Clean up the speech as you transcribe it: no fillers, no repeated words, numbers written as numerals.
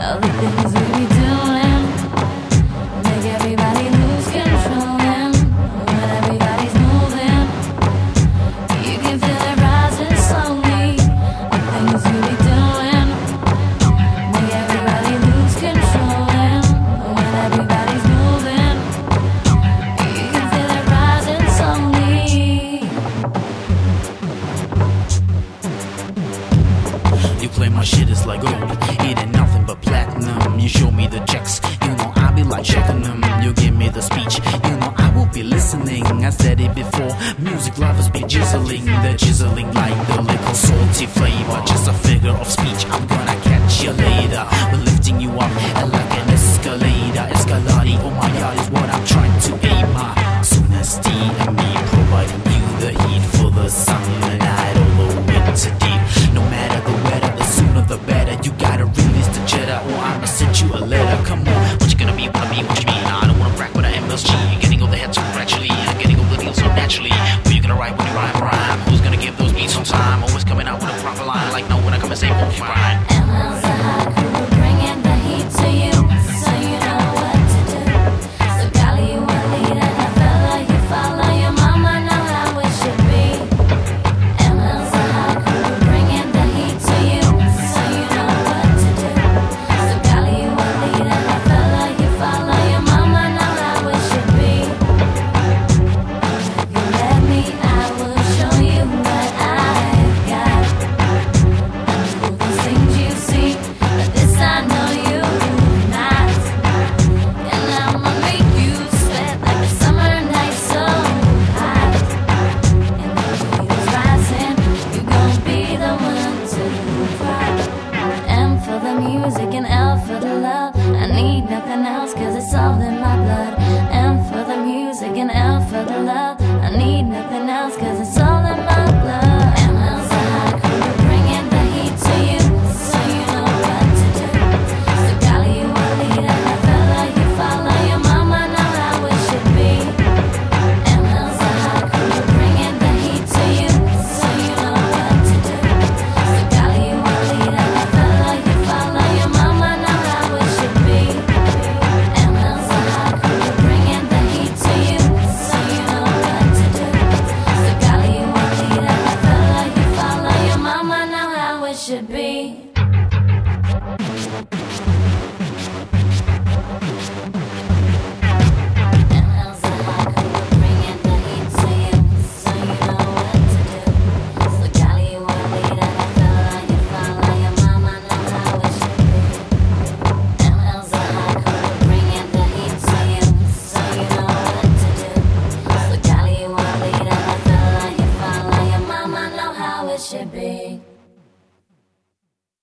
All the things we be doing make everybody lose control. And when everybody's moving, you can feel it rising slowly. The things we be doing make everybody lose control. And when everybody's moving, you can feel it rising slowly. You play my shit, it's like gold. It ain't nothing but platinum. You show me the checks, you know I be like checking them. You give me the speech, you know I will be listening. I said it before, music lovers be chiseling. They're chiseling like the little salty flavor. Just a figure of speech, I'm gonna catch you later. We're lifting you up like an escalator. Escalade, oh my god, is what I'm trying to aim at. Soon as D and me providing you the heat for the summer night or the winter deep. No matter the weather, the sooner the better. You gotta release the cheddar or I'ma send you a letter. Come on, what you gonna be, what you mean? I don't wanna brag, but I am MSG. Getting all the heads up gradually, getting all the deals so naturally. Who you gonna write when you rhyme? Who's gonna give those beats on time? Always coming out with a proper line, like no when I come and say, oh, fine. ML's the hot crew, bringing the heat to you, so you know what to do. So Cali, you a leader, a fella you follow. Your mama know how it should be. ML's the hot crew, bringing the heat to you, so you know what to do. So Cali, you a leader, a fella you follow. Your mama know how it should be. You let me, I will show you what I've got. All those things you see, but this I know you not. And I'ma make you sweat like a summer night so hot. And the heat is rising, you gon' be the one to cry. M for the music and L for the love. I need nothing else 'cause it's all in my blood. M for the music and L for the love. I need nothing else 'cause it's all in my blood. ML's a hot crew, bringing the heat to you, so you know what to do. So Cali, you a leader, a fella you follow. Your mama know how it should be. ML's a hot crew, bringing the heat to you, so you know what to do. So Cali, you a leader, a fella you follow. Your mama know how it should be. ML's a hot crew, bringing the heat to you, so you know what to do. So Cali, you a leader, a fella you follow. Your mama know how it should be.